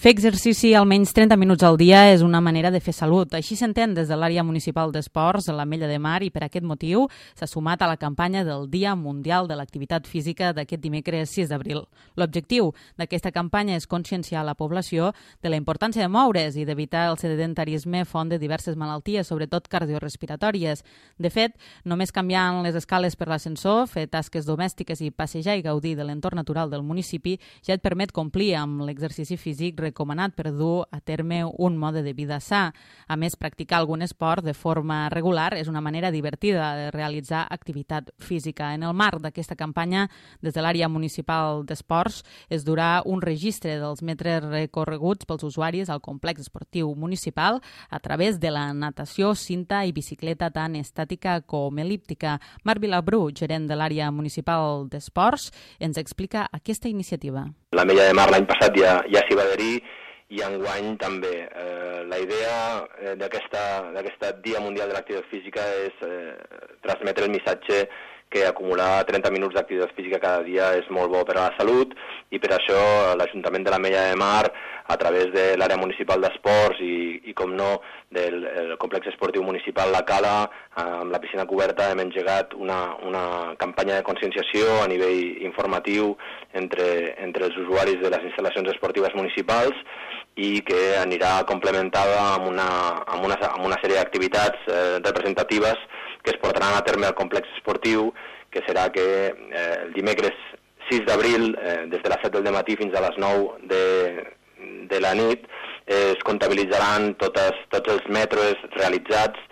Fer exercici almenys 30 minuts al dia és una manera de fer salut. Així s'entén des de l'àrea municipal d'esports a l'Ametlla de Mar i per aquest motiu s'ha sumat a la campanya del Dia Mundial de l'Activitat Física d'aquest dimecres 6 d'abril. L'objectiu d'aquesta campanya és conscienciar la població de la importància de moure's i d'evitar el sedentarisme font de diverses malalties, sobretot cardiorespiratòries. De fet, només canviant les escales per l'ascensor, fer tasques domèstiques i passejar i gaudir de l'entorn natural del municipi ja et permet complir amb l'exercici físic recomanat per dur a terme un mode de vida sa. A més, practicar algun esport de forma regular és una manera divertida de realitzar activitat física. En el marc d'aquesta campanya, des de l'àrea municipal d'esports, es durà un registre dels metres recorreguts pels usuaris al complex esportiu municipal a través de la natació, cinta i bicicleta tant estàtica com el·líptica. Marc Vilabrú, gerent de l'àrea municipal d'esports, ens explica aquesta iniciativa. L'Ametlla de Mar l'any passat ja s'hi va adherir i enguany també. La idea d'aquest Dia Mundial de l'Activitat Física és transmetre el missatge que acumular 30 minuts d'activitat física cada dia és molt bo per a la salut i per això l'Ajuntament de l'Ametlla de Mar, a través de l'àrea municipal d'esports i com no, del complex esportiu municipal La Cala, amb la piscina coberta hem engegat una campanya de conscienciació a nivell informatiu entre els usuaris de les instal·lacions esportives municipals i que anirà complementada amb una sèrie d'activitats representatives que es portaran a terme al complex esportiu, que serà que el dimecres 6 d'abril, des de les 7 del matí fins a les 9 de la nit, es comptabilitzaran tots els metres realitzats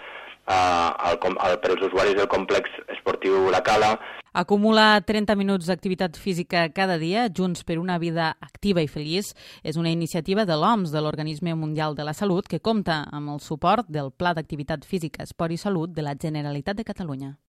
per als usuaris del complex esportiu La Cala. Acumular 30 minuts d'activitat física cada dia, junts per una vida activa i feliç, és una iniciativa de l'OMS, de l'Organisme Mundial de la Salut, que compta amb el suport del Pla d'Activitat Física, Esport i Salut de la Generalitat de Catalunya.